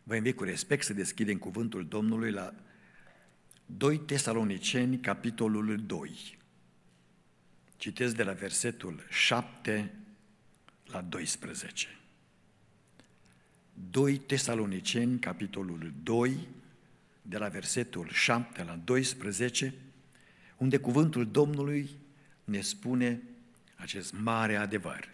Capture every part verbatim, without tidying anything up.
Vă invit cu respect să deschidem cuvântul Domnului la doi Tesaloniceni, capitolul doi. Citesc de la versetul șapte la doisprezece. doi Tesaloniceni, capitolul doi, de la versetul șapte la doisprezece, unde cuvântul Domnului ne spune acest mare adevăr.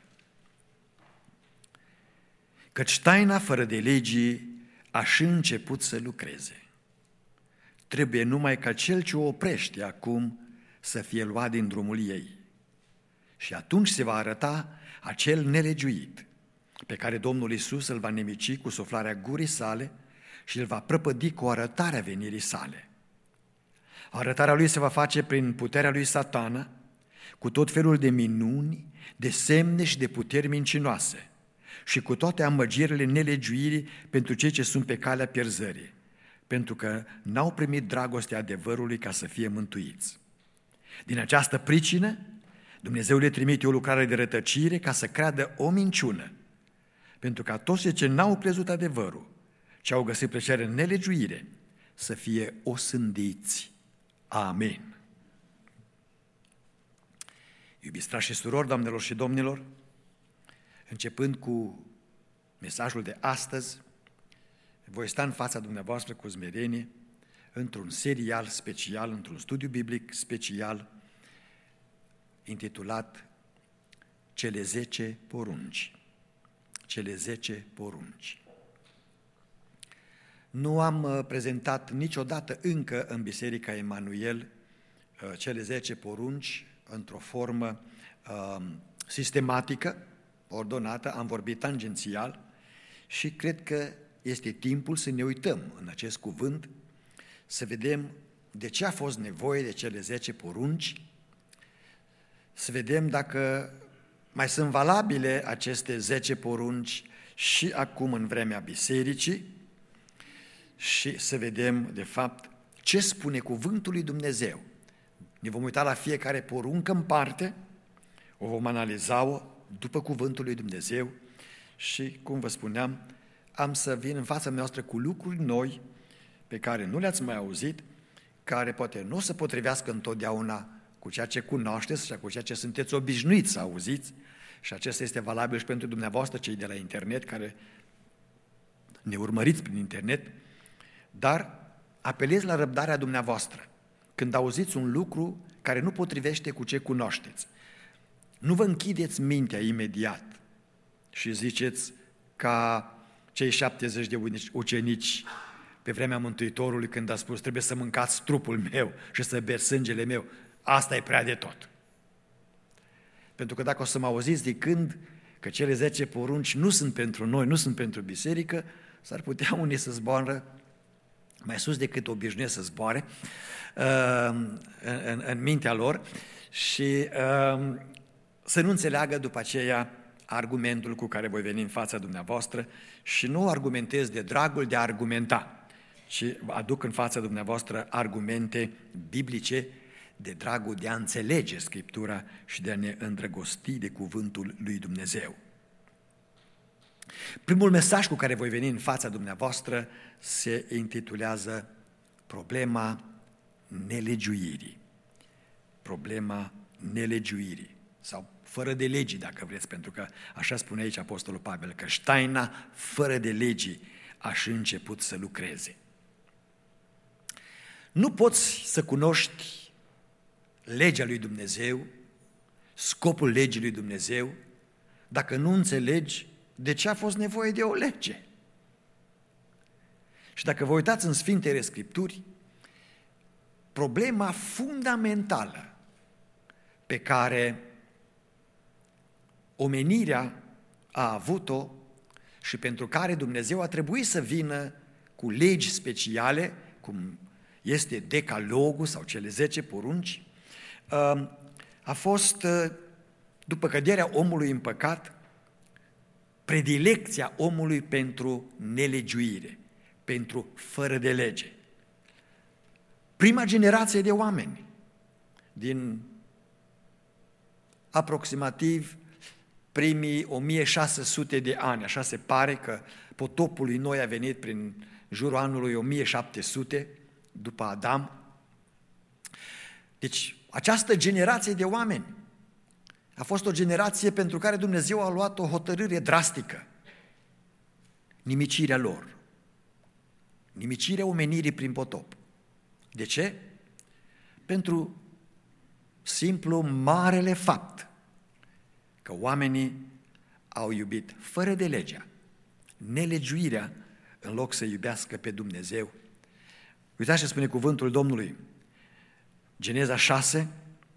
Căci taina fără de legii a și început să lucreze. Trebuie numai ca cel ce o oprește acum să fie luat din drumul ei. Și atunci se va arăta acel nelegiuit, pe care Domnul Iisus îl va nimici cu suflarea gurii sale și îl va prăpădi cu arătarea venirii sale. Arătarea lui se va face prin puterea lui Satana, cu tot felul de minuni, de semne și de puteri mincinoase, și cu toate amăgirile nelegiuirii pentru cei ce sunt pe calea pierzării, pentru că n-au primit dragostea adevărului ca să fie mântuiți. Din această pricină, Dumnezeu le trimite o lucrare de rătăcire ca să creadă o minciună, pentru ca toți cei ce n-au crezut adevărul, ce au găsit plăcere în nelegiuire, să fie osândiți. Amin. Iubiți frați și surori, doamnelor și domnilor, începând cu mesajul de astăzi, voi sta în fața dumneavoastră cu smerenie, într-un serial special, într-un studiu biblic special, intitulat Cele zece porunci. Cele zece porunci. Nu am prezentat niciodată încă în Biserica Emanuel cele zece porunci într-o formă uh, sistematică, ordonată, am vorbit tangențial și cred că este timpul să ne uităm în acest cuvânt, să vedem de ce a fost nevoie de cele zece porunci, să vedem dacă mai sunt valabile aceste zece porunci și acum în vremea bisericii și să vedem de fapt ce spune cuvântul lui Dumnezeu. Ne vom uita la fiecare poruncă în parte, o vom analiza-o după cuvântul lui Dumnezeu și, cum vă spuneam, am să vin în fața noastră cu lucruri noi pe care nu le-ați mai auzit, care poate nu o să potrivească întotdeauna cu ceea ce cunoașteți și cu ceea ce sunteți obișnuiți să auziți, și acesta este valabil și pentru dumneavoastră, cei de la internet, care ne urmăriți prin internet, dar apelez la răbdarea dumneavoastră când auziți un lucru care nu potrivește cu ce cunoașteți. Nu vă închideți mintea imediat și ziceți ca cei șaptezeci de ucenici pe vremea Mântuitorului când a spus trebuie să mâncați trupul meu și să beți sângele meu. Asta e prea de tot. Pentru că dacă o să mă auziți zicând că cele zece porunci nu sunt pentru noi, nu sunt pentru biserică, s-ar putea unii să zboară mai sus decât obișnuiesc să zboare uh, în, în mintea lor și uh, să nu înțeleagă după aceea argumentul cu care voi veni în fața dumneavoastră și nu argumentez de dragul de a argumenta, ci aduc în fața dumneavoastră argumente biblice de dragul de a înțelege Scriptura și de a ne îndrăgosti de cuvântul lui Dumnezeu. Primul mesaj cu care voi veni în fața dumneavoastră se intitulează Problema nelegiuirii. Problema nelegiuirii sau fără de legii, dacă vreți, pentru că așa spune aici Apostolul Pavel, că taina fără de legii a și început să lucreze. Nu poți să cunoști legea lui Dumnezeu, scopul legii lui Dumnezeu, dacă nu înțelegi de ce a fost nevoie de o lege. Și dacă vă uitați în Sfintele Scripturi, problema fundamentală pe care omenirea a avut-o și pentru care Dumnezeu a trebuit să vină cu legi speciale, cum este Decalogul sau cele zece porunci, a fost, după căderea omului în păcat, predilecția omului pentru nelegiuire, pentru fără de lege. Prima generație de oameni, din aproximativ primii o mie șase sute de ani, așa se pare că potopul lui Noi a venit prin jurul anului o mie șapte sute după Adam. Deci această generație de oameni a fost o generație pentru care Dumnezeu a luat o hotărâre drastică. Nimicirea lor. Nimicirea omenirii prin potop. De ce? Pentru simplu marele fapt că oamenii au iubit fără de legea, nelegiuirea, în loc să iubească pe Dumnezeu. Uitați ce spune cuvântul Domnului. Geneza șase,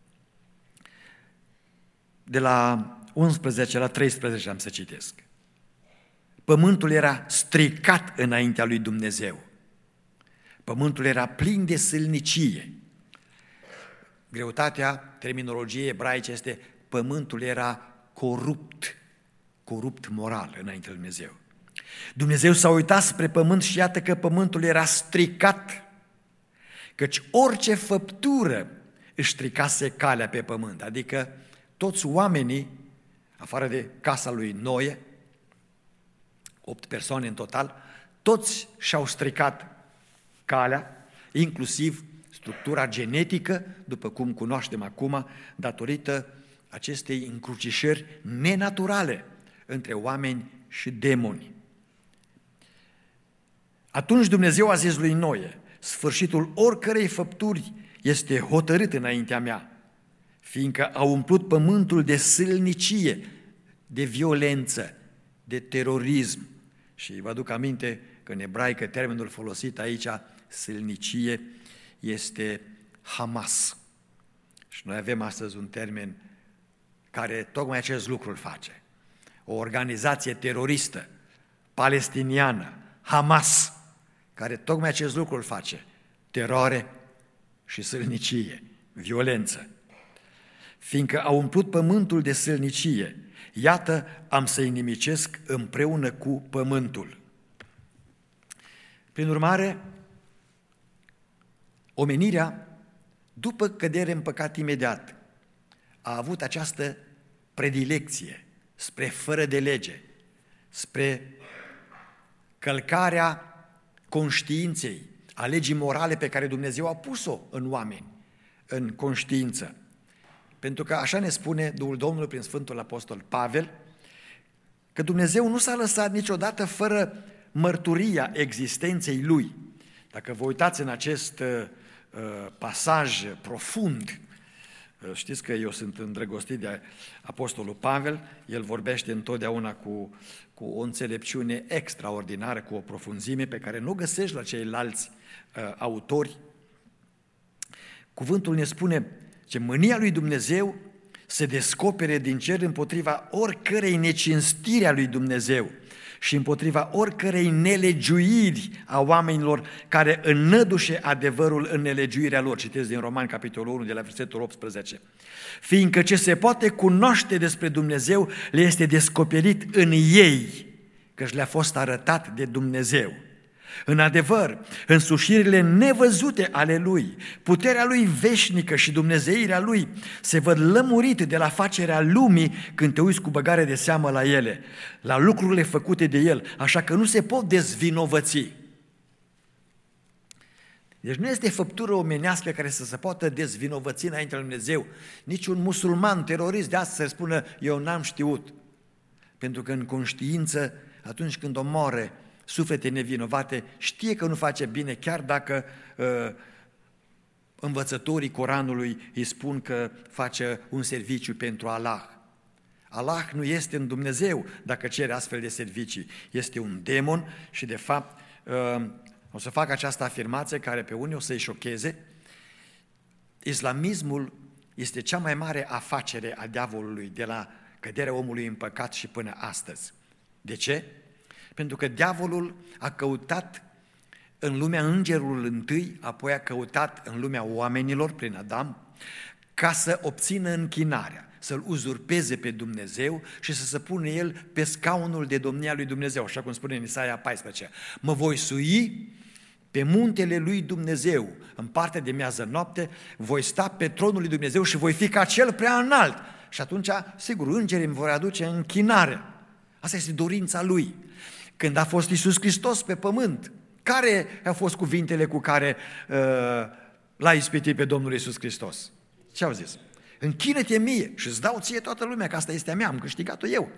de la unsprezece la treisprezece am să citesc. Pământul era stricat înaintea lui Dumnezeu. Pământul era plin de sâlnicie. Greutatea terminologiei ebraice este pământul era corupt, corupt moral înaintea lui Dumnezeu. Dumnezeu s-a uitat spre pământ și iată că pământul era stricat, căci orice făptură își stricase calea pe pământ, adică toți oamenii, afară de casa lui Noe, opt persoane în total, toți și-au stricat calea, inclusiv structura genetică, după cum cunoaștem acum, datorită acestei încrucișări nenaturale între oameni și demoni. Atunci Dumnezeu a zis lui Noe: sfârșitul oricărei făpturi este hotărât înaintea mea, fiindcă a umplut pământul de sâlnicie, de violență, de terorism. Și vă aduc aminte că în ebraică termenul folosit aici, sâlnicie, este Hamas. Și noi avem astăzi un termen care tocmai acest lucru îl face. O organizație teroristă palestiniană, Hamas, care tocmai acest lucru îl face. Teroare și sâlnicie, violență. Fiindcă a umplut pământul de sâlnicie, iată, am să-i nimicesc împreună cu pământul. Prin urmare, omenirea, după cădere în păcat imediat, a avut această predilecție spre fără de lege, spre călcarea conștiinței, a legii morale pe care Dumnezeu a pus-o în oameni, în conștiință. Pentru că așa ne spune Duhul Domnului prin Sfântul Apostol Pavel, că Dumnezeu nu s-a lăsat niciodată fără mărturia existenței Lui. Dacă vă uitați în acest uh, pasaj profund, uh, știți că eu sunt îndrăgostit de Apostolul Pavel, el vorbește întotdeauna cu, cu o înțelepciune extraordinară, cu o profunzime pe care nu o găsești la ceilalți uh, autori. Cuvântul ne spune că mânia lui Dumnezeu se descopere din cer împotriva oricărei necinstiri a lui Dumnezeu și împotriva oricărei nelegiuiri a oamenilor care înnădușe adevărul în nelegiuirea lor. Citesc din Romani, capitolul unu, de la versetul optsprezece. Fiindcă ce se poate cunoaște despre Dumnezeu le este descoperit în ei, căci le-a fost arătat de Dumnezeu. În adevăr, însușirile nevăzute ale Lui, puterea Lui veșnică și dumnezeirea Lui se văd lămurite de la facerea lumii când te uiți cu băgare de seamă la ele, la lucrurile făcute de El, așa că nu se pot dezvinovăți. Deci nu este făptură omenească care să se poată dezvinovăți înaintea lui Dumnezeu. Niciun musulman terorist de astăzi să spună, eu n-am știut. Pentru că în conștiință, atunci când omoare suflete nevinovate, știe că nu face bine, chiar dacă uh, învățătorii Coranului îi spun că face un serviciu pentru Allah. Allah nu este în Dumnezeu dacă cere astfel de servicii. Este un demon și, de fapt, uh, o să fac această afirmație care pe unii o să-i șocheze. Islamismul este cea mai mare afacere a diavolului de la căderea omului în păcat și până astăzi. De ce? Pentru că diavolul a căutat în lumea îngerului întâi, apoi a căutat în lumea oamenilor, prin Adam, ca să obțină închinarea, să-L uzurpeze pe Dumnezeu și să se pună El pe scaunul de domnia lui Dumnezeu, așa cum spune în Isaia paisprezece. Mă voi sui pe muntele lui Dumnezeu, în partea de miază noapte, voi sta pe tronul lui Dumnezeu și voi fi ca cel prea înalt. Și atunci, sigur, îngerii îmi vor aduce închinare. Asta este dorința Lui. Când a fost Iisus Hristos pe pământ, care au fost cuvintele cu care uh, l-a ispitit pe Domnul Iisus Hristos? Ce au zis? Închină-te mie și îți dau ție toată lumea, că asta este a mea, am câștigat-o eu.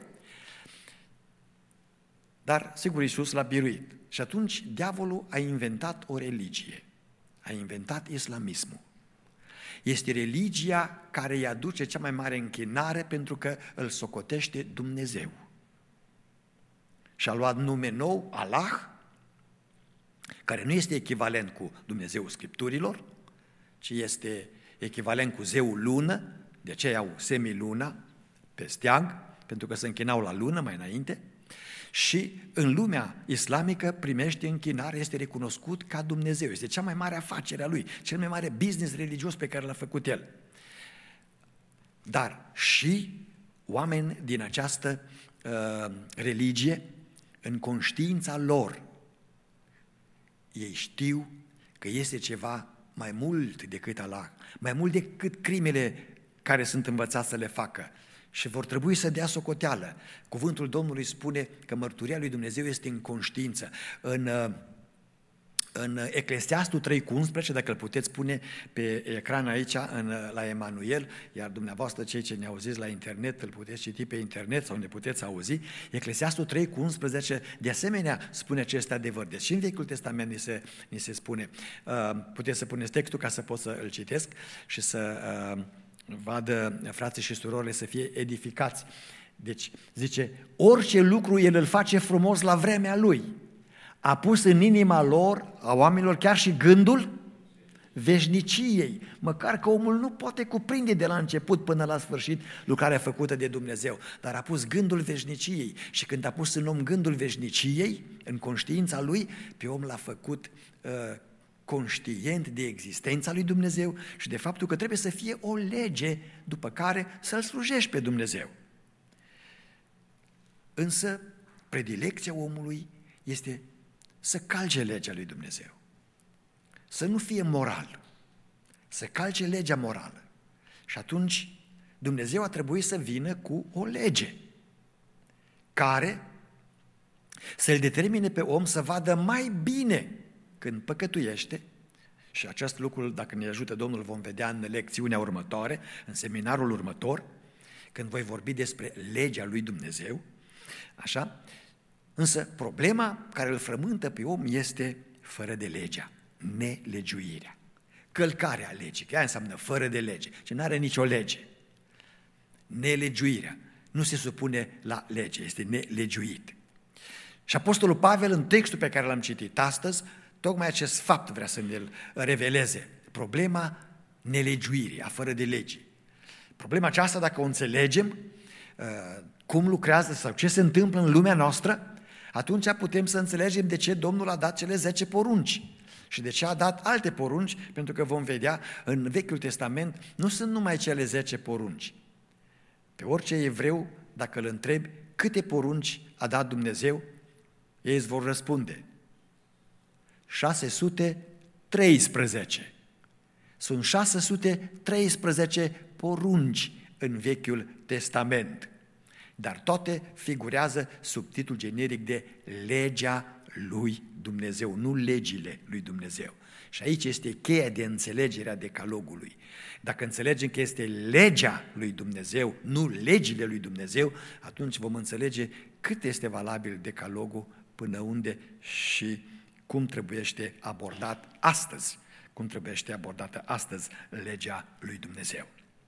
Dar, sigur, Iisus l-a biruit. Și atunci diavolul a inventat o religie. A inventat islamismul. Este religia care îi aduce cea mai mare închinare pentru că îl socotește Dumnezeu. Și a luat nume nou, Allah, care nu este echivalent cu Dumnezeul Scripturilor, ci este echivalent cu zeul lună, de aceea au semiluna pe steag, pentru că se închinau la lună mai înainte, și în lumea islamică primește închinare, este recunoscut ca Dumnezeu, este cea mai mare afacere a lui, cel mai mare business religios pe care l-a făcut el. Dar și oameni din această uh, religie, în conștiința lor, ei știu că este ceva mai mult decât Allah, mai mult decât crimele care sunt învățați să le facă și vor trebui să dea socoteală. Cuvântul Domnului spune că mărturia lui Dumnezeu este în conștiință. În, în Eclesiastul trei cu unsprezece, dacă îl puteți pune pe ecran aici, în, la Emanuel, iar dumneavoastră cei ce ne auziți la internet, îl puteți citi pe internet sau ne puteți auzi, Eclesiastul trei cu unsprezece, de asemenea, spune acest adevăr. Deci și în Vechiul Testament ni se, ni se spune, uh, puteți să puneți textul ca să pot să îl citesc și să uh, vadă frații și surorile să fie edificați. Deci, zice, orice lucru El îl face frumos la vremea Lui. A pus în inima lor, a oamenilor, chiar și gândul veșniciei, măcar că omul nu poate cuprinde de la început până la sfârșit lucrarea făcută de Dumnezeu, dar a pus gândul veșniciei și când a pus în om gândul veșniciei, în conștiința lui, pe om l-a făcut uh, conștient de existența lui Dumnezeu și de faptul că trebuie să fie o lege după care să-L slujești pe Dumnezeu. Însă, predilecția omului este să calce legea lui Dumnezeu, să nu fie moral, să calce legea morală. Și atunci Dumnezeu a trebuit să vină cu o lege care să-l determine pe om să vadă mai bine când păcătuiește, și acest lucru, dacă ne ajută Domnul, vom vedea în lecțiunea următoare, în seminarul următor, când voi vorbi despre legea lui Dumnezeu, așa. Însă problema care îl frământă pe om este fără de legea, nelegiuirea, călcarea legii, că ea înseamnă fără de lege, și nu are nicio lege. Nelegiuirea, nu se supune la lege, este nelegiuit. Și Apostolul Pavel, în textul pe care l-am citit astăzi, tocmai acest fapt vrea să ne-l reveleze, problema nelegiuirii, a fără de lege. Problema aceasta, dacă o înțelegem, cum lucrează sau ce se întâmplă în lumea noastră, atunci putem să înțelegem de ce Domnul a dat cele zece porunci și de ce a dat alte porunci, pentru că vom vedea în Vechiul Testament nu sunt numai cele zece porunci. Pe orice evreu, dacă îl întrebi câte porunci a dat Dumnezeu, ei îți vor răspunde șase sute treisprezece. Sunt șase sute treisprezece porunci în Vechiul Testament, dar toate figurează sub titlul generic de legea lui Dumnezeu, nu legile lui Dumnezeu. Și aici este cheia de înțelegere a decalogului. Dacă înțelegem că este legea lui Dumnezeu, nu legile lui Dumnezeu, atunci vom înțelege cât este valabil decalogul, până unde și cum trebuiește abordat astăzi, cum trebuiește abordată astăzi legea lui Dumnezeu.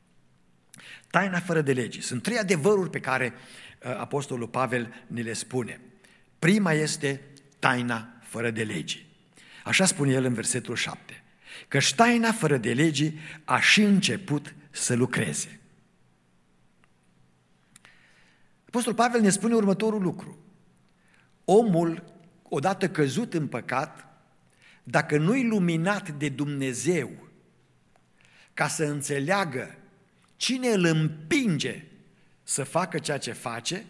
Taina fără de legi. Sunt trei adevăruri pe care Apostolul Pavel ne le spune. Prima este taina fără de legi. Așa spune el în versetul șapte. Căci taina fără de legi a și început să lucreze. Apostolul Pavel ne spune următorul lucru. Omul, odată căzut în păcat, dacă nu-i luminat de Dumnezeu ca să înțeleagă cine îl împinge să facă ceea ce face,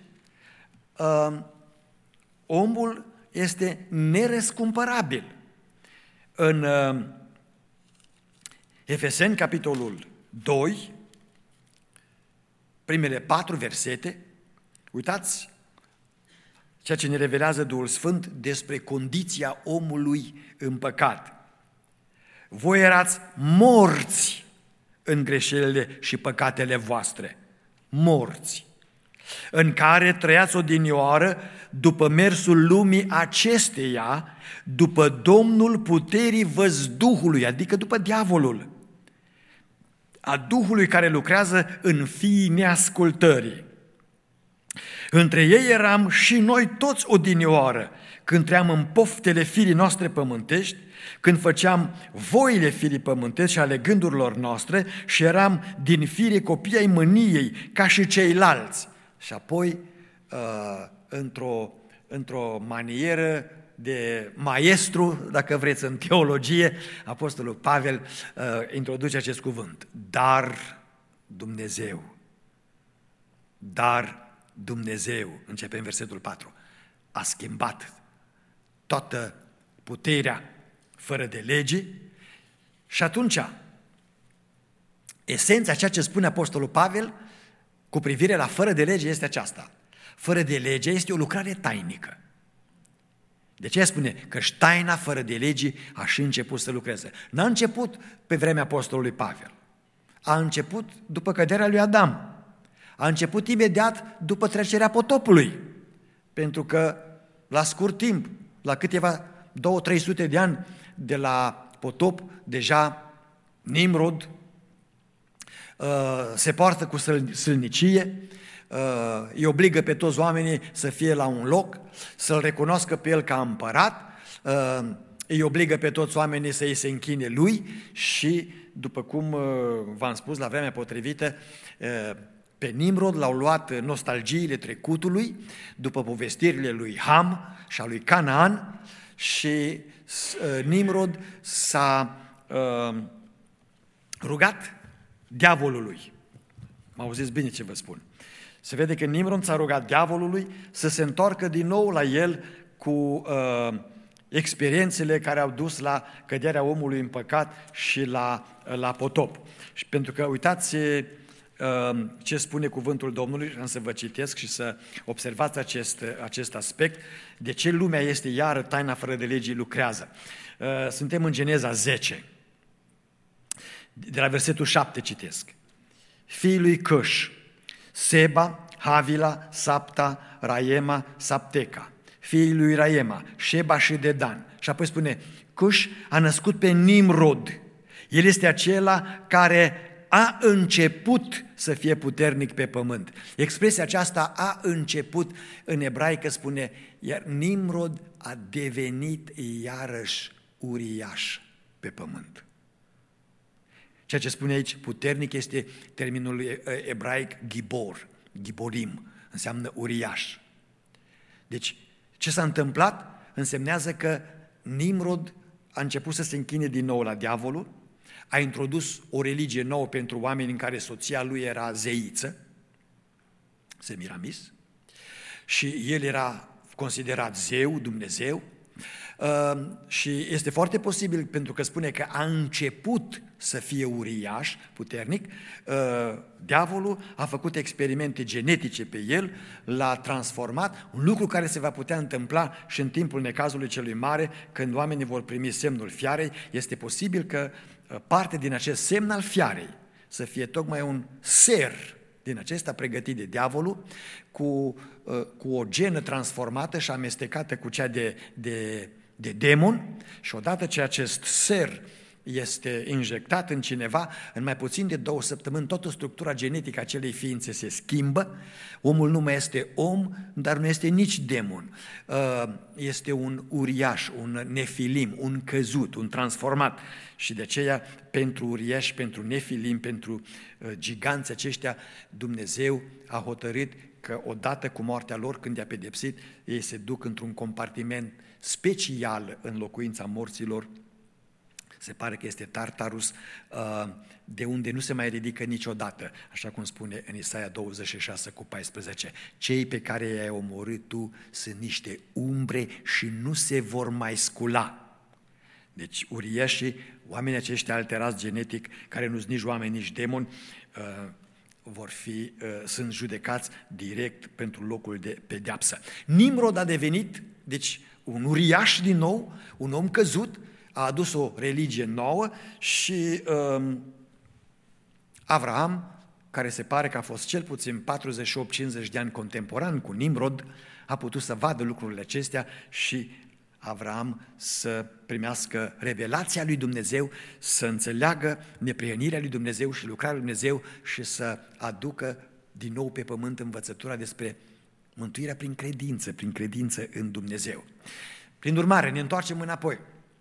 omul este nerăscumpărabil. În Efeseni, capitolul doi, primele patru versete, uitați ceea ce ne revelează Duhul Sfânt despre condiția omului în păcat. Voi erați morți în greșelile și păcatele voastre, morți, în care trăiați odinioară după mersul lumii acesteia, după domnul puterii văzduhului, adică după diavolul, a Duhului care lucrează în fiii neascultării. Între ei eram și noi toți odinioară, când tream în poftele firii noastre pământești, când făceam voile firii pământești și ale gândurilor noastre și eram din fire copii ai mâniei, ca și ceilalți. Și apoi, într-o, într-o manieră de maestru, dacă vreți, în teologie, Apostolul Pavel introduce acest cuvânt. Dar Dumnezeu, dar Dumnezeu, începe în versetul patru, a schimbat toată puterea fără de lege și atunci esența, ceea ce spune Apostolul Pavel cu privire la fără de lege este aceasta. Fără de lege este o lucrare tainică. De ce spune? Că-și taina fără de lege a și început să lucreze. N-a început pe vremea Apostolului Pavel. A început după căderea lui Adam. A început imediat după trecerea potopului. Pentru că la scurt timp, la câteva două, trei sute de ani de la potop, deja Nimrod uh, se poartă cu sâlnicie, uh, îi obligă pe toți oamenii să fie la un loc, să-l recunoască pe el ca împărat, uh, îi obligă pe toți oamenii să îi se închine lui și, după cum uh, v-am spus, la vremea potrivită, uh, pe Nimrod l-au luat nostalgiile trecutului, după povestirile lui Ham și a lui Canaan, și uh, Nimrod s-a uh, rugat diavolului. Mă auziți bine ce vă spun. Se vede că Nimrod s-a rugat diavolului să se întoarcă din nou la el cu uh, experiențele care au dus la căderea omului în păcat și la, la potop. Și pentru că, uitați ce spune cuvântul Domnului, am să vă citesc și să observați acest, acest aspect, de ce lumea este iară taina fără de legii lucrează. Suntem în Geneza zece, de la versetul șapte citesc. Fiii lui Căș, Seba, Havila, Sapta, Raiema, Sapteca. Fiii lui Raiema, Șeba și Dedan. Și apoi spune, Căș a născut pe Nimrod. El este acela care a început să fie puternic pe pământ. Expresia aceasta a început în ebraică spune, iar Nimrod a devenit iarăși uriaș pe pământ. Ceea ce spune aici puternic este termenul ebraic gibor, giborim, înseamnă uriaș. Deci, ce s-a întâmplat însemnează că Nimrod a început să se închine din nou la diavolul, a introdus o religie nouă pentru oameni în care soția lui era zeiță, Semiramis, și el era considerat zeu, Dumnezeu, și este foarte posibil, pentru că spune că a început să fie uriaș, puternic, diavolul a făcut experimente genetice pe el, l-a transformat, un lucru care se va putea întâmpla și în timpul necazului celui mare, când oamenii vor primi semnul fiarei, este posibil că parte din acest semn al fiarei să fie tocmai un ser din acesta pregătit de diavolul, cu, cu o genă transformată și amestecată cu cea de, de, de demon, și odată ce acest ser este injectat în cineva, în mai puțin de două săptămâni, toată structura genetică a acelei ființe se schimbă, omul nu mai este om, dar nu este nici demon. Este un uriaș, un nefilim, un căzut, un transformat. Și de aceea, pentru uriași, pentru nefilim, pentru giganți aceștia, Dumnezeu a hotărât că odată cu moartea lor, când i-a pedepsit, ei se duc într-un compartiment special în locuința morților. Se pare că este Tartarus, de unde nu se mai ridică niciodată, așa cum spune în Isaia douăzeci și șase cu paisprezece. Cei pe care i-ai omorât tu sunt niște umbre și nu se vor mai scula. Deci uriașii, oamenii aceștia alterați genetic, care nu sunt nici oameni, nici demoni, vor fi, sunt judecați direct pentru locul de pedeapsă. Nimrod a devenit, deci, un uriaș din nou, un om căzut, a adus o religie nouă și um, Avraam, care se pare că a fost cel puțin patruzeci și opt cincizeci de ani contemporan cu Nimrod, a putut să vadă lucrurile acestea și Avraam să primească revelația lui Dumnezeu, să înțeleagă neprihănirea lui Dumnezeu și lucrarea lui Dumnezeu și să aducă din nou pe pământ învățătura despre mântuirea prin credință, prin credință în Dumnezeu. Prin urmare, ne întoarcem înapoi.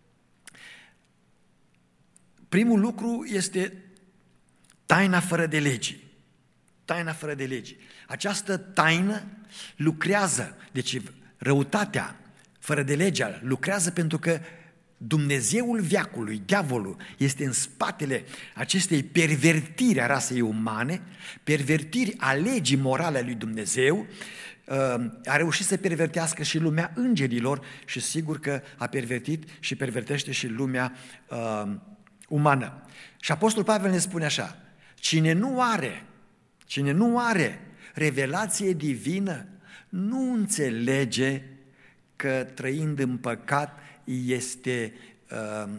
Primul lucru este taina fără de legii. Taina fără de legii. Această taină lucrează, deci răutatea fără de legea lucrează pentru că Dumnezeul veacului, diavolul, este în spatele acestei pervertiri a rasei umane, pervertiri a legii morale a lui Dumnezeu, a reușit să pervertească și lumea îngerilor și sigur că a pervertit și pervertește și lumea uh, umană. Și Apostolul Pavel ne spune așa, cine nu are, cine nu are revelație divină, nu înțelege că trăind în păcat este uh,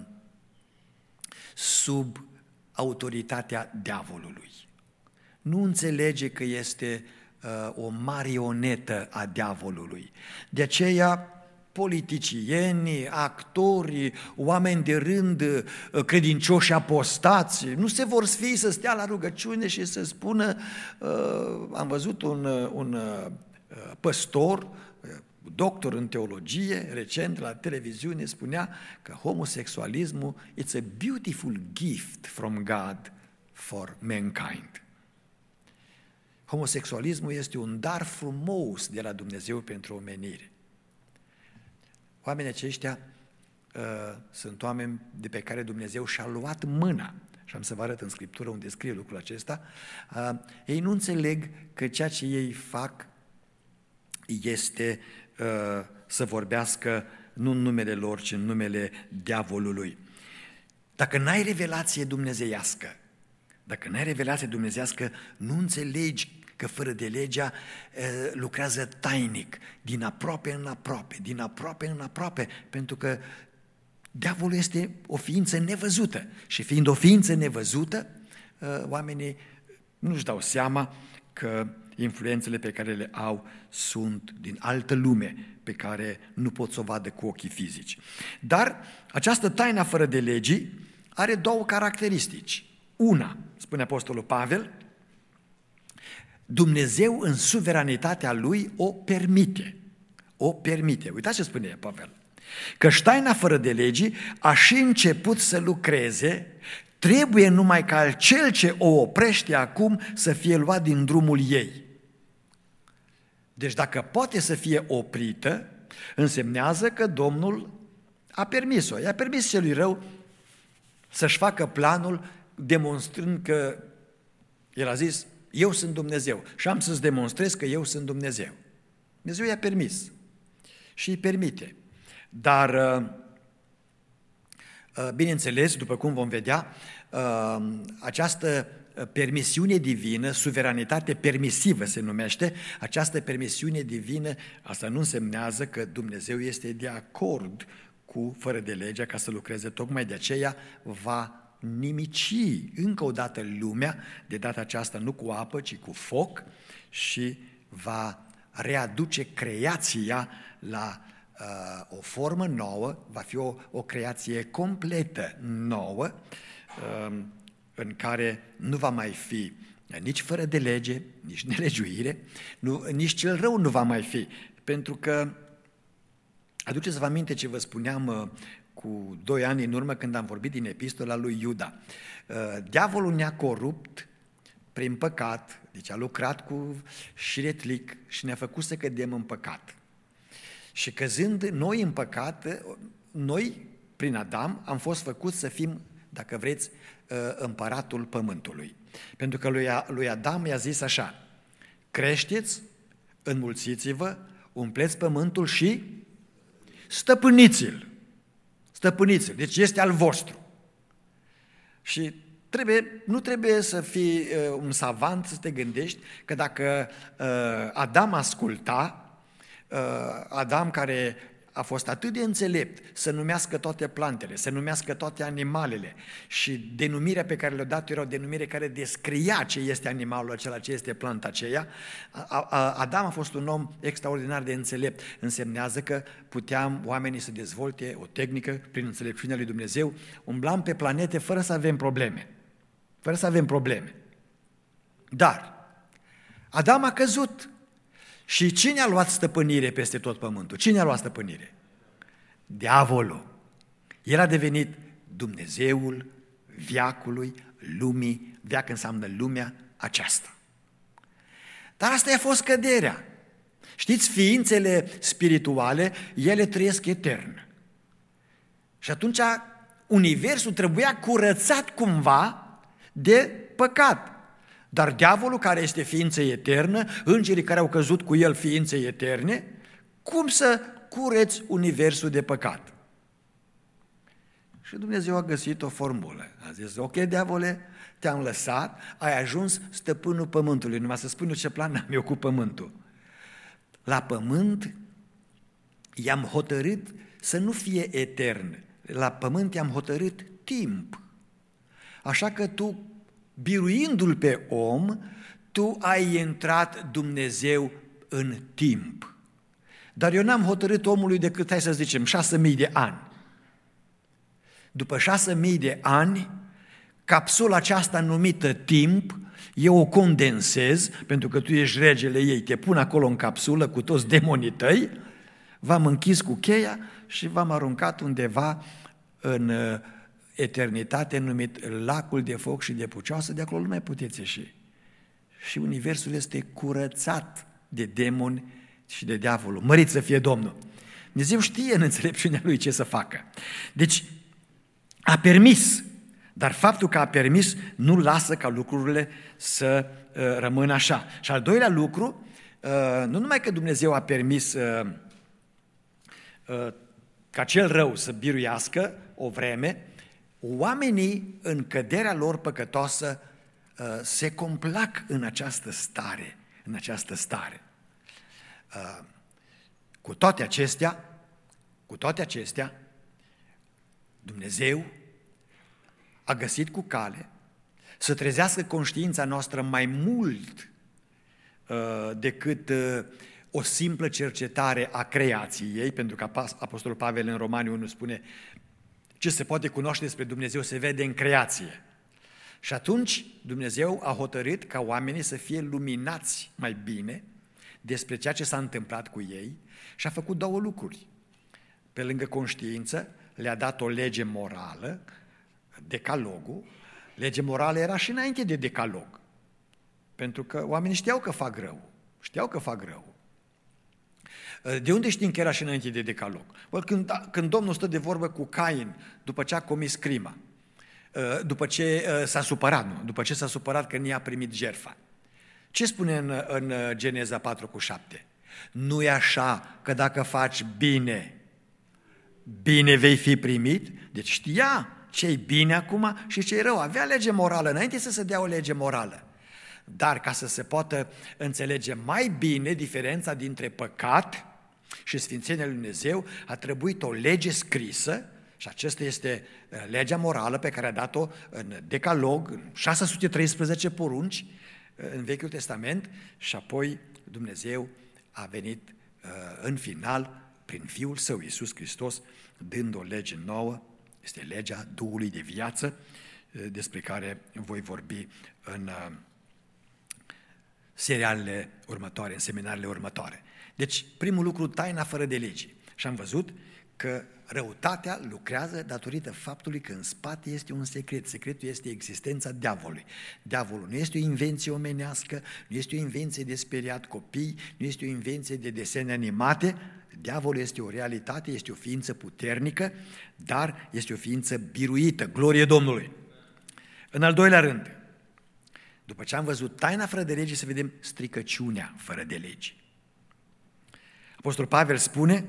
sub autoritatea diavolului. Nu înțelege că este uh, o marionetă a diavolului. De aceea politicieni, actori, oameni de rând, credincioși apostați, nu se vor sfii să stea la rugăciune și să spună, uh, am văzut un, un uh, păstor, doctor în teologie, recent la televiziune, spunea că homosexualismul it's a beautiful gift from God for mankind. Homosexualismul este un dar frumos de la Dumnezeu pentru omenire. Oamenii aceștia uh, sunt oameni de pe care Dumnezeu și-a luat mâna. Și am să vă arăt în Scriptură unde scrie lucrul acesta. Uh, ei nu înțeleg că ceea ce ei fac este uh, să vorbească nu în numele lor, ci în numele diavolului. Dacă n-ai revelație dumnezeiască, dacă n-ai revelație dumnezeiască, nu înțelegi că fără de legea uh, lucrează tainic, din aproape în aproape, din aproape în aproape, pentru că diavolul este o ființă nevăzută și fiind o ființă nevăzută, uh, oamenii nu-și dau seama că influențele pe care le au sunt din altă lume, pe care nu pot să o vadă cu ochii fizici. Dar această taină fără de legii are două caracteristici. Una, spune Apostolul Pavel, Dumnezeu în suveranitatea Lui o permite. O permite. Uitați ce spune Pavel. Că taina fără de legii a și început să lucreze, trebuie numai ca cel ce o oprește acum să fie luat din drumul ei. Deci dacă poate să fie oprită, însemnează că Domnul a permis-o. I-a permis celui rău să-și facă planul demonstrând că el a zis, eu sunt Dumnezeu și am să-ți demonstrez că eu sunt Dumnezeu. Dumnezeu i-a permis și îi permite. Dar, bineînțeles, după cum vom vedea, această permisiune divină, suveranitate permisivă se numește, această permisiune divină, asta nu însemnează că Dumnezeu este de acord cu fără de legea ca să lucreze, tocmai de aceea va nimici încă o dată lumea, de data aceasta nu cu apă, ci cu foc și va readuce creația la uh, o formă nouă, va fi o, o creație completă nouă, uh, în care nu va mai fi nici fără de lege, nici nelegiuire, nu, nici cel rău nu va mai fi, pentru că aduceți-vă aminte ce vă spuneam uh, cu doi ani în urmă când am vorbit din epistola lui Iuda. Diavolul ne-a corupt prin păcat, deci a lucrat cu șiretlic și ne-a făcut să cădem în păcat. Și căzând noi în păcat, noi, prin Adam, am fost făcuți să fim, dacă vreți, împăratul pământului. Pentru că lui Adam i-a zis așa, creșteți, înmulțiți-vă, umpleți pământul și stăpâniți-l. Stăpâniți-l, deci este al vostru. Și Trebuie, nu trebuie să fii uh, un savant să te gândești că dacă uh, Adam asculta, uh, Adam care a fost atât de înțelept să numească toate plantele, să numească toate animalele și denumirea pe care le-a dat era o denumire care descria ce este animalul acela, ce este planta aceea. Adam a fost un om extraordinar de înțelept. Însemnează că puteam oamenii să dezvolte o tehnică prin înțelepciunea lui Dumnezeu, umblam pe planete fără să avem probleme. Fără să avem probleme. Dar Adam a căzut. Și cine a luat stăpânire peste tot pământul? Cine a luat stăpânire? Diavolul. El a devenit Dumnezeul veacului, lumii, veac înseamnă lumea aceasta. Dar asta a fost căderea. Știți, ființele spirituale, ele trăiesc etern. Și atunci universul trebuia curățat cumva de păcat. Dar diavolul, care este ființă eternă, îngerii care au căzut cu el ființe eterne, cum să cureți universul de păcat? Și Dumnezeu a găsit o formulă. A zis, ok, diavole, te-am lăsat, ai ajuns stăpânul pământului. Numai să spun eu ce plan am eu cu pământul. La pământ i-am hotărât să nu fie etern. La pământ i-am hotărât timp. Așa că tu, biruindu-l pe om, tu ai intrat, Dumnezeu, în timp. Dar eu n-am hotărât omului decât, hai să zicem, șase mii de ani. După șase mii de ani, capsula aceasta numită timp, eu o condensez, pentru că tu ești regele ei, te pun acolo în capsulă cu toți demonii tăi, v-am închis cu cheia și v-am aruncat undeva în eternitate, numit lacul de foc și de pucioasă, de acolo nu mai puteți ieși. Și universul este curățat de demoni și de diavolul. Mărit să fie Domnul! Dumnezeu știe în înțelepciunea Lui ce să facă. Deci, a permis, dar faptul că a permis nu lasă ca lucrurile să uh, rămână așa. Și al doilea lucru, uh, nu numai că Dumnezeu a permis uh, uh, ca cel rău să biruiască o vreme, oamenii în căderea lor păcătoasă uh, se complac în această stare, în această stare. Uh, cu toate acestea, cu toate acestea, Dumnezeu a găsit cu cale să trezească conștiința noastră mai mult uh, decât uh, o simplă cercetare a creației, pentru că Apostolul Pavel în Romani unu spune ce se poate cunoaște despre Dumnezeu se vede în creație. Și atunci Dumnezeu a hotărât ca oamenii să fie luminați mai bine despre ceea ce s-a întâmplat cu ei și a făcut două lucruri. Pe lângă conștiință, le-a dat o lege morală, decalogul. Lege morală era și înainte de decalog, pentru că oamenii știau că fac rău, știau că fac rău. De unde știm că era și înainte de decalog? Bă, când, când Domnul stă de vorbă cu Cain, după ce a comis crima, după ce s-a supărat, nu? După ce s-a supărat că nu a primit jertfa, ce spune în, în Geneza patru cu șapte? Nu e așa că dacă faci bine, bine vei fi primit? Deci știa ce-i bine acum și ce-i rău. Avea lege morală înainte să se dea o lege morală. Dar ca să se poată înțelege mai bine diferența dintre păcat și sfințenia lui Dumnezeu, a trebuit o lege scrisă, și aceasta este legea morală pe care a dat-o în Decalog, în șase sute treisprezece porunci în Vechiul Testament, și apoi Dumnezeu a venit în final prin Fiul Său, Iisus Hristos, dând o lege nouă, este legea Duhului de viață, despre care voi vorbi în serialele următoare, în seminarele următoare. Deci, primul lucru, taina fără de lege. Și am văzut că răutatea lucrează datorită faptului că în spate este un secret. Secretul este existența diavolului. Diavolul nu este o invenție omenească, nu este o invenție de speriat copii, nu este o invenție de desene animate. Diavolul este o realitate, este o ființă puternică, dar este o ființă biruită. Glorie Domnului! În al doilea rând, după ce am văzut taina fără de lege, să vedem stricăciunea fără de lege. Apostolul Pavel spune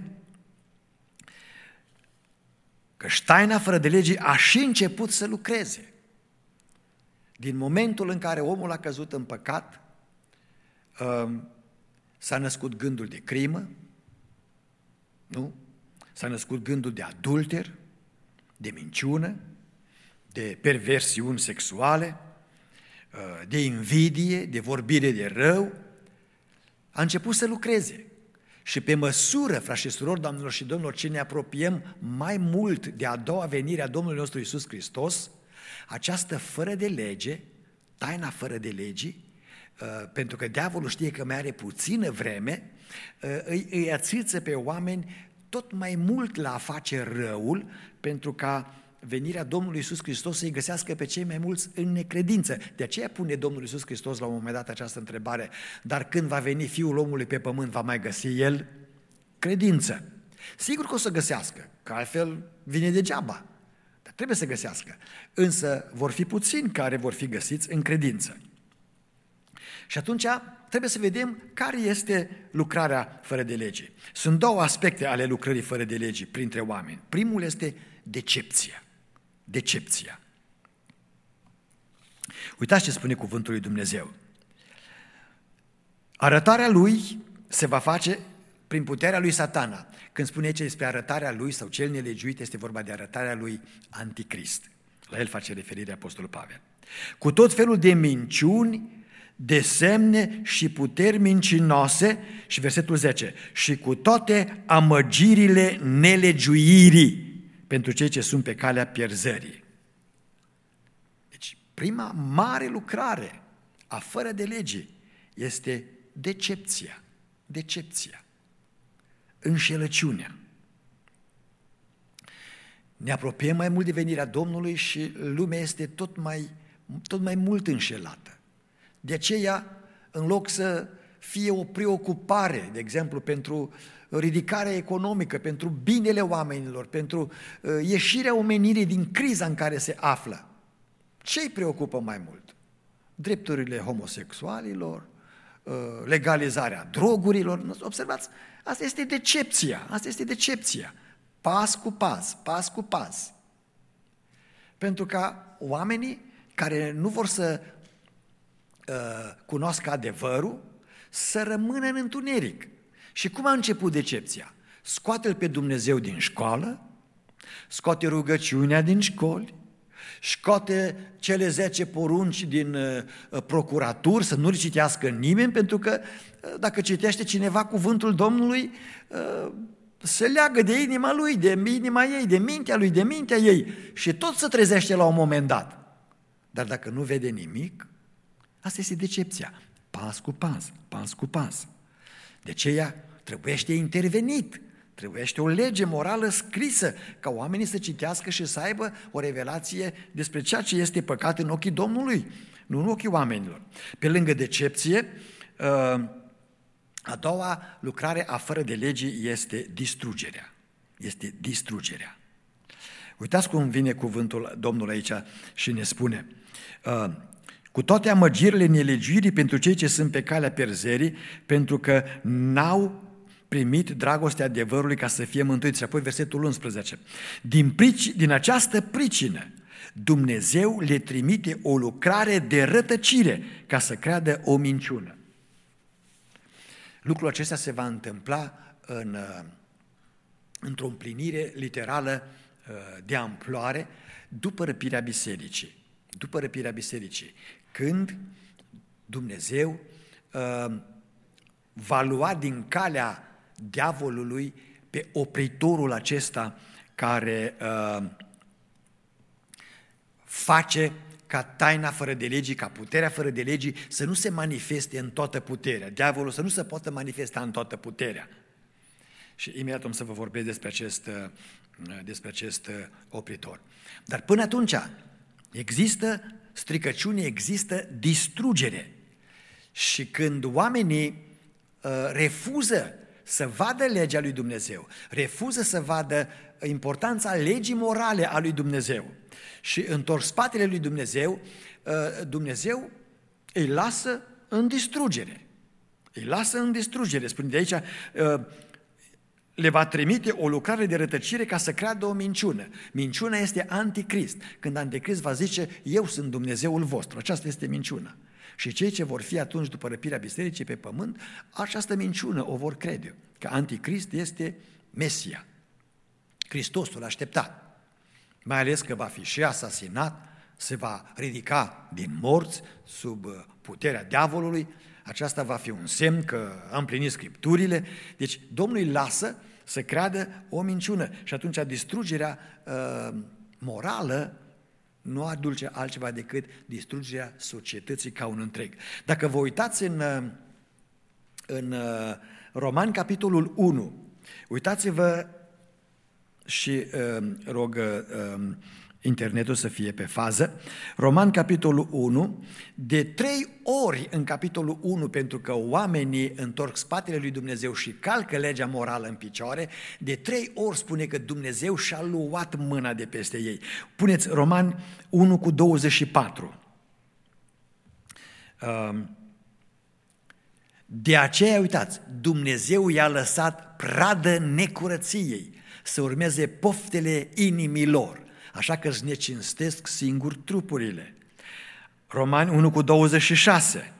că taina fără de lege a și început să lucreze. Din momentul în care omul a căzut în păcat, s-a născut gândul de crimă, nu? S-a născut gândul de adulter, de minciună, de perversiuni sexuale, de invidie, de vorbire de rău. A început să lucreze. Și pe măsură, frați și surori, doamnelor și domnilor, ce ne apropiem mai mult de a doua venire a Domnului nostru Iisus Hristos, această fără de lege, taina fără de legii, pentru că diavolul știe că mai are puțină vreme, îi, îi ațâță pe oameni tot mai mult la a face răul, pentru ca venirea Domnului Iisus Hristos să-i găsească pe cei mai mulți în necredință. De aceea pune Domnul Iisus Hristos la un moment dat această întrebare: dar când va veni Fiul omului pe pământ, va mai găsi El credință? Sigur că o să găsească, că altfel vine degeaba, dar trebuie să găsească. Însă vor fi puțini care vor fi găsiți în credință. Și atunci trebuie să vedem care este lucrarea fără de lege. Sunt două aspecte ale lucrării fără de lege printre oameni. Primul este decepția. Decepția. Uitați ce spune cuvântul lui Dumnezeu. Arătarea lui se va face prin puterea lui Satana. Când spune aici despre arătarea lui sau cel nelegiuit, este vorba de arătarea lui Anticrist. La el face referire Apostolul Pavel. Cu tot felul de minciuni, de semne și puteri mincinoase, și versetul zece, și cu toate amăgirile nelegiuirii pentru cei ce sunt pe calea pierzării. Deci, prima mare lucrare a fără de lege este decepția, decepția, înșelăciunea. Ne apropiem mai mult de venirea Domnului și lumea este tot mai, tot mai mult înșelată. De aceea, în loc să fie o preocupare, de exemplu, pentru ridicarea economică, pentru binele oamenilor, pentru ieșirea omenirii din criza în care se află, ce îi preocupă mai mult? Drepturile homosexualilor, legalizarea drogurilor. Observați, asta este decepția, asta este decepția. Pas cu pas, pas cu pas. Pentru ca oamenii care nu vor să uh, cunoască adevărul, să rămână în întuneric. Și cum a început decepția? Scoate-L pe Dumnezeu din școală, scoate rugăciunea din școli, scoate cele zece porunci din uh, procuratură, să nu-l citească nimeni, pentru că uh, dacă citește cineva cuvântul Domnului, uh, se leagă de inima lui, de inima ei, de mintea lui, de mintea ei și tot se trezește la un moment dat. Dar dacă nu vede nimic, asta este decepția. Pas cu pas, pas cu pas. De aceea trebuiește intervenit, trebuiește o lege morală scrisă ca oamenii să citească și să aibă o revelație despre ceea ce este păcat în ochii Domnului, nu în ochii oamenilor. Pe lângă decepție, a doua lucrare a fără de lege este distrugerea. Este distrugerea. Uitați cum vine cuvântul Domnului aici și ne spune: cu toate amăgirile nelegiuirii pentru cei ce sunt pe calea pierzării, pentru că n-au primit dragostea adevărului ca să fie mântuiți. Și apoi versetul unsprezece. Din, prici, din această pricină, Dumnezeu le trimite o lucrare de rătăcire ca să creadă o minciună. Lucrul acesta se va întâmpla în, într-o împlinire literală de amploare după răpirea bisericii. După răpirea bisericii, când Dumnezeu uh, va lua din calea diavolului pe opritorul acesta care uh, face ca taina fără de legii, ca puterea fără de legii să nu se manifeste în toată puterea. Diavolul să nu se poată manifesta în toată puterea. Și imediat am să vă vorbesc despre acest, despre acest opritor. Dar până atunci există stricăciune, există distrugere. Și când oamenii uh, refuză să vadă legea lui Dumnezeu, refuză să vadă importanța legii morale a lui Dumnezeu și întorc spatele lui Dumnezeu, uh, Dumnezeu îi lasă în distrugere. Îi lasă în distrugere. Spune de aici, uh, le va trimite o lucrare de rătăcire ca să creadă o minciună. Minciuna este anticrist. Când anticrist va zice, eu sunt Dumnezeul vostru, aceasta este minciuna. Și cei ce vor fi atunci după răpirea bisericii pe pământ, această minciună o vor crede, că anticrist este Mesia, Hristosul așteptat. Mai ales că va fi și asasinat, se va ridica din morți sub puterea diavolului. Aceasta va fi un semn că a împlinit Scripturile. Deci Domnul îi lasă să creadă o minciună și atunci distrugerea uh, morală nu aduce altceva decât distrugerea societății ca un întreg. Dacă vă uitați în, în Romani, capitolul unu, uitați-vă și uh, rog uh, internetul să fie pe fază. Roman, capitolul unu, de trei ori în capitolul unu, pentru că oamenii întorc spatele lui Dumnezeu și calcă legea morală în picioare, de trei ori spune că Dumnezeu și-a luat mâna de peste ei. Puneți Roman unu cu douăzeci și patru. De aceea, uitați, Dumnezeu i-a lăsat pradă necurăției să urmeze poftele inimilor, așa că își necinstesc singur trupurile. Romani unu cu douăzeci și șase.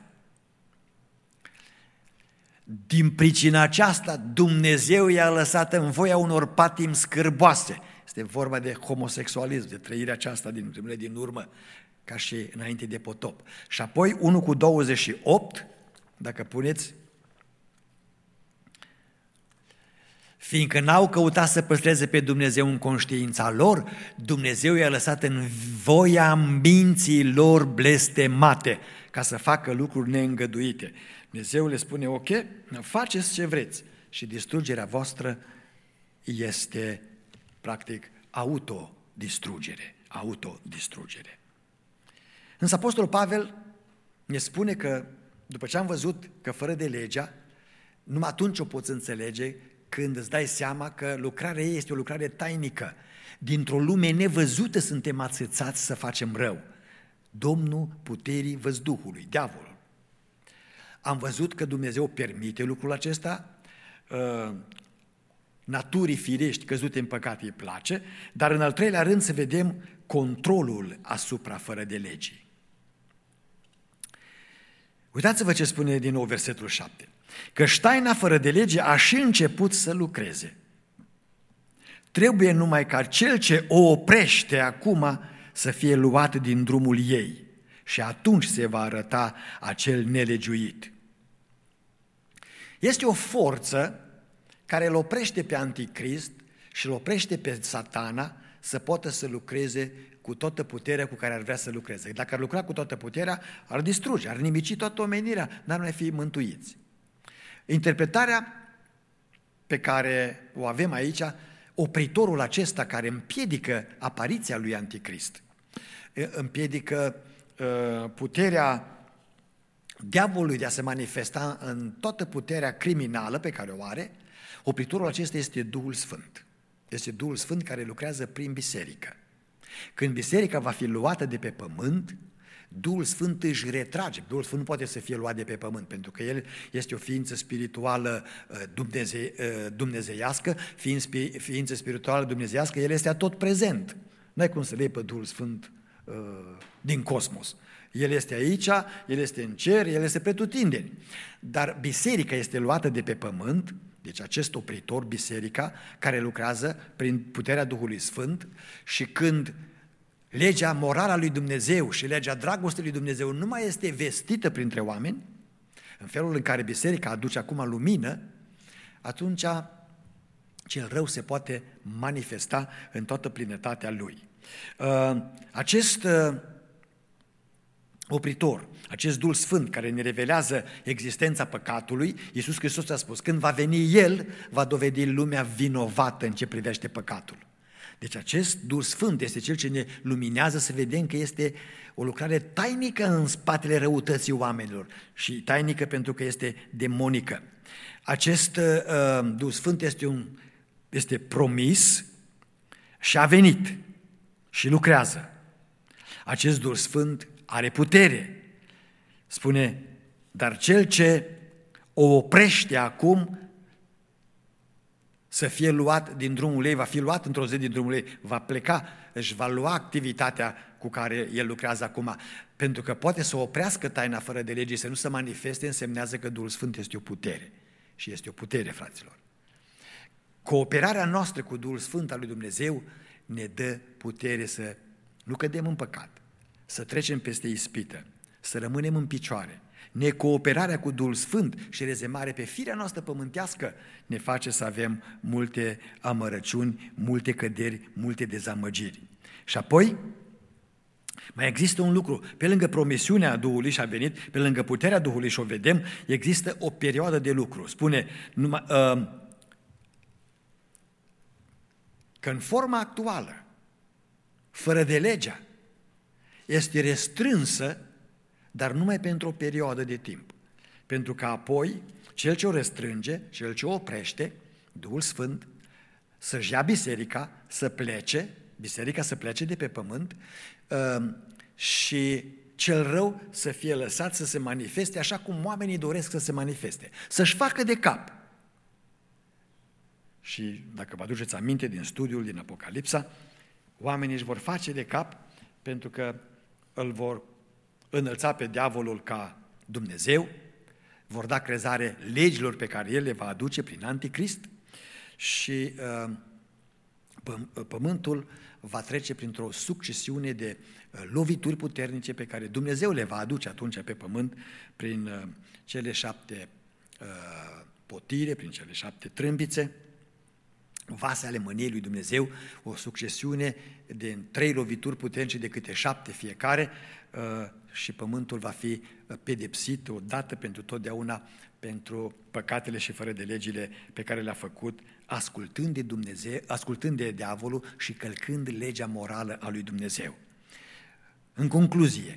Din pricina aceasta, Dumnezeu i-a lăsat în voia unor patimi scârboase. Este vorba de homosexualism, de trăirea aceasta din primele din urmă, ca și înainte de potop. Și apoi unu cu douăzeci și opt, dacă puneți, fiindcă n-au căutat să păstreze pe Dumnezeu în conștiința lor, Dumnezeu i-a lăsat în voia minții lor blestemate, ca să facă lucruri neîngăduite. Dumnezeu le spune, ok, faceți ce vreți. Și distrugerea voastră este, practic, autodistrugere. Autodistrugere. Însă Apostolul Pavel ne spune că, după ce am văzut că fără de legea, numai atunci o poți înțelege, când îți dai seama că lucrarea ei este o lucrare tainică. Dintr-o lume nevăzută suntem ațățați să facem rău. Domnul puterii văzduhului, diavolul. Am văzut că Dumnezeu permite lucrul acesta, naturii firești căzute în păcat îi place, dar în al treilea rând să vedem controlul asupra fără de legii. Uitați-vă ce spune din nou versetul șapte. Că taina fără de lege a și început să lucreze. Trebuie numai ca cel ce o oprește acum să fie luat din drumul ei și atunci se va arăta acel nelegiuit. Este o forță care îl oprește pe anticrist și îl oprește pe satana să poată să lucreze cu toată puterea cu care ar vrea să lucreze. Dacă ar lucra cu toată puterea, ar distruge, ar nimici toată omenirea, n-ar mai fi mântuiți. Interpretarea pe care o avem aici, opritorul acesta care împiedică apariția lui Anticrist, împiedică puterea diavolului de a se manifesta în toată puterea criminală pe care o are, opritorul acesta este Duhul Sfânt. Este Duhul Sfânt care lucrează prin biserică. Când biserica va fi luată de pe pământ, Duhul Sfânt își retrage. Duhul Sfânt nu poate să fie luat de pe pământ, pentru că El este o ființă spirituală dumneze, dumnezeiască, fiind ființă spirituală dumnezeiască, El este atot prezent. Nu ai cum să le iei pe Duhul Sfânt uh, din cosmos. El este aici, El este în cer, El este pretutindeni. Dar biserica este luată de pe pământ, deci acest opritor, biserica, care lucrează prin puterea Duhului Sfânt, și când legea morală a lui Dumnezeu și legea dragostei lui Dumnezeu nu mai este vestită printre oameni, în felul în care biserica aduce acum lumină, atunci cel rău se poate manifesta în toată plinătatea lui. Acest opritor, acest Duh Sfânt care ne revelează existența păcatului, Iisus Hristos a spus, când va veni El, va dovedi lumea vinovată în ce privește păcatul. Deci acest Duh Sfânt este Cel ce ne luminează să vedem că este o lucrare tainică în spatele răutății oamenilor și tainică pentru că este demonică. Acest uh, Duh Sfânt este, un, este promis și a venit și lucrează. Acest Duh Sfânt are putere. Spune, dar cel ce o oprește acum să fie luat din drumul ei, va fi luat într-o zi din drumul ei, va pleca, își va lua activitatea cu care el lucrează acum. Pentru că poate să oprească taina fără de lege, să nu se manifeste, însemnează că Duhul Sfânt este o putere. Și este o putere, fraților. Cooperarea noastră cu Duhul Sfânt al lui Dumnezeu ne dă putere să nu cădem în păcat, să trecem peste ispită, să rămânem în picioare. Necooperarea cu Duhul Sfânt și rezemare pe firea noastră pământească ne face să avem multe amărăciuni, multe căderi, multe dezamăgiri. Și apoi mai există un lucru, pe lângă promisiunea Duhului și a venit, pe lângă puterea Duhului și o vedem, există o perioadă de lucru. Spune numai, uh, că în forma actuală, fără de legea, este restrânsă, dar numai pentru o perioadă de timp. Pentru că apoi, cel ce o restrânge, cel ce o oprește, Duhul Sfânt, să-și ia biserica, să plece, biserica să plece de pe pământ și cel rău să fie lăsat să se manifeste așa cum oamenii doresc să se manifeste, să-și facă de cap. Și dacă vă aduceți aminte din studiul din Apocalipsa, oamenii își vor face de cap pentru că îl vor înălța pe diavolul ca Dumnezeu, vor da crezare legilor pe care el le va aduce prin Anticrist și uh, pământul va trece printr-o succesiune de uh, lovituri puternice pe care Dumnezeu le va aduce atunci pe pământ prin uh, cele șapte uh, potire, prin cele șapte trâmbițe, vase ale mâniei lui Dumnezeu, o succesiune de trei lovituri puternice de câte șapte fiecare și pământul va fi pedepsit odată pentru totdeauna pentru păcatele și fără de legile pe care le-a făcut, ascultând de Dumnezeu, ascultând de diavolul și călcând legea morală a lui Dumnezeu. În concluzie,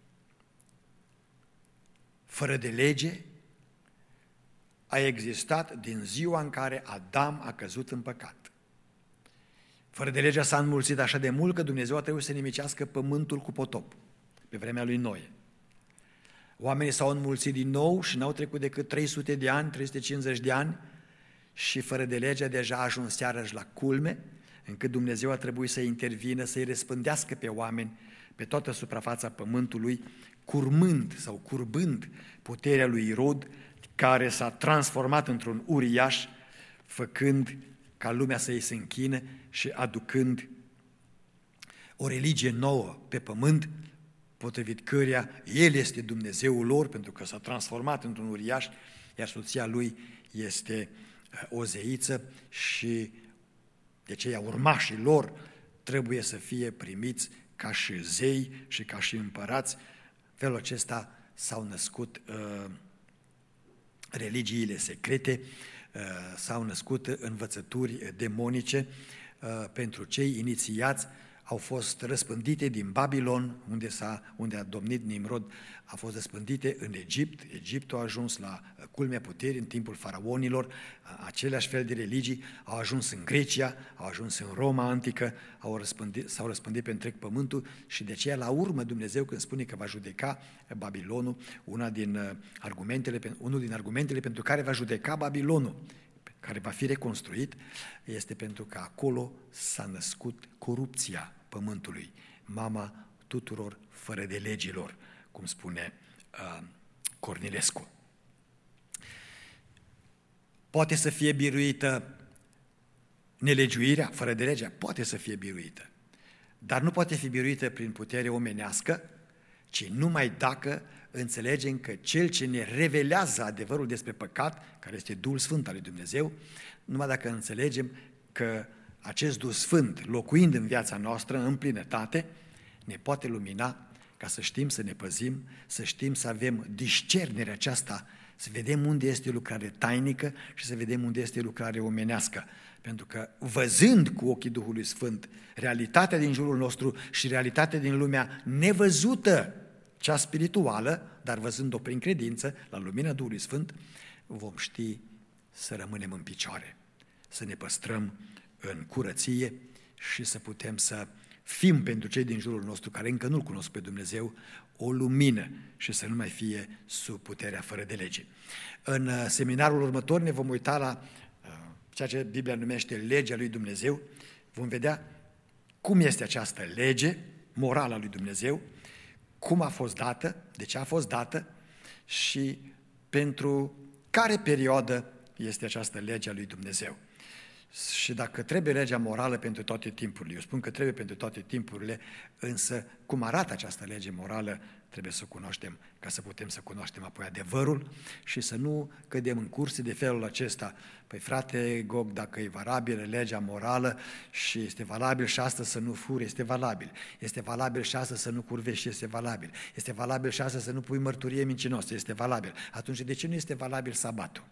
fără de lege a existat din ziua în care Adam a căzut în păcat. Fără de legea s-a înmulțit așa de mult că Dumnezeu a trebuit să nimicească pământul cu potop, pe vremea lui Noe. Oamenii s-au înmulțit din nou și n-au trecut decât trei sute de ani, trei sute cincizeci de ani și fără de legea deja a ajuns iarăși la culme, încât Dumnezeu a trebuit să intervină, să-i răspândească pe oameni pe toată suprafața pământului, curmând sau curbând puterea lui Irod, care s-a transformat într-un uriaș, făcând ca lumea să-i se închine și aducând o religie nouă pe pământ, potrivit căreia El este Dumnezeul lor, pentru că s-a transformat într-un uriaș, iar soția lui este o zeiță și de aceea urmașii lor trebuie să fie primiți ca și zei și ca și împărați. Felul acesta s-au născut uh, religiile secrete, uh, s-au născut învățături demonice uh, pentru cei inițiați, au fost răspândite din Babilon, unde, s-a, unde a domnit Nimrod, a fost răspândite în Egipt. Egiptul a ajuns la culmea puterii în timpul faraonilor, aceleași fel de religii au ajuns în Grecia, au ajuns în Roma antică, au răspândit, s-au răspândit pe întreg pământul și de aceea la urmă Dumnezeu când spune că va judeca Babilonul, una din argumentele, unul din argumentele pentru care va judeca Babilonul, care va fi reconstruit, este pentru că acolo s-a născut corupția pământului, mama tuturor fără de legilor, cum spune uh, Cornilescu. Poate să fie biruită nelegiuirea fără de legea? Poate să fie biruită, dar nu poate fi biruită prin putere omenească, ci numai dacă înțelegem că Cel ce ne revelează adevărul despre păcat, care este Duhul Sfânt al lui Dumnezeu, numai dacă înțelegem că acest Duh Sfânt, locuind în viața noastră, în plinătate, ne poate lumina ca să știm să ne păzim, să știm să avem discernerea aceasta, să vedem unde este lucrare tainică și să vedem unde este lucrare omenească. Pentru că văzând cu ochii Duhului Sfânt realitatea din jurul nostru și realitatea din lumea nevăzută, cea spirituală, dar văzând-o prin credință, la lumina Duhului Sfânt, vom ști să rămânem în picioare, să ne păstrăm în curăție și să putem să fim pentru cei din jurul nostru care încă nu-L cunosc pe Dumnezeu o lumină și să nu mai fie sub puterea fără de lege. În seminarul următor ne vom uita la ceea ce Biblia numește legea lui Dumnezeu, vom vedea cum este această lege morală a lui Dumnezeu, cum a fost dată, de ce a fost dată și pentru care perioadă este această lege a lui Dumnezeu. Și dacă trebuie legea morală pentru toate timpurile, eu spun că trebuie pentru toate timpurile, însă cum arată această lege morală, trebuie să o cunoaștem, ca să putem să cunoaștem apoi adevărul și să nu cădem în curse de felul acesta. Păi frate Gog, dacă e valabilă legea morală și este valabil și astăzi să nu furi, este valabil. Este valabil și astăzi să nu curvești, este valabil. Este valabil și astăzi să nu pui mărturie mincinoasă, este valabil. Atunci de ce nu este valabil sabatul?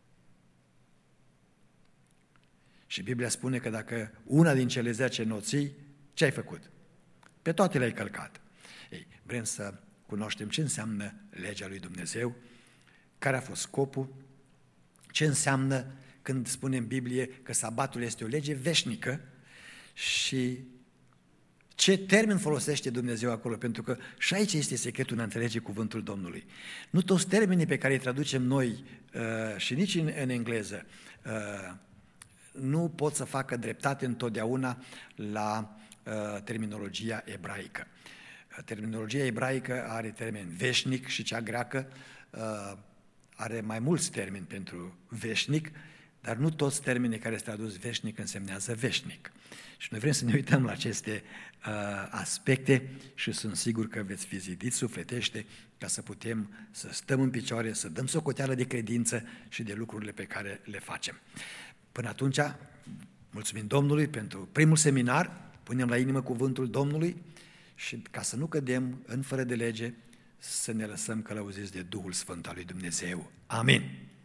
Și Biblia spune că dacă una din cele zece noții, ce ai făcut? Pe toate le-ai călcat. Ei, vrem să cunoaștem ce înseamnă legea lui Dumnezeu, care a fost scopul, ce înseamnă când spune în Biblie că sabatul este o lege veșnică și ce termen folosește Dumnezeu acolo, pentru că și aici este secretul în a înțelege cuvântul Domnului. Nu toți termenii pe care îi traducem noi uh, și nici în, în engleză uh, nu pot să facă dreptate întotdeauna la uh, terminologia ebraică. Terminologia ebraică are termen veșnic și cea greacă uh, are mai mulți termeni pentru veșnic, dar nu toți termenii care sunt tradus veșnic însemnează veșnic. Și noi vrem să ne uităm la aceste uh, aspecte și sunt sigur că veți fi zidiți sufletește ca să putem să stăm în picioare, să dăm socoteală de credință și de lucrurile pe care le facem. Până atunci, mulțumim Domnului pentru primul seminar, punem la inimă cuvântul Domnului și ca să nu cădem în fără de lege, să ne lăsăm călăuziți de Duhul Sfânt al lui Dumnezeu. Amin.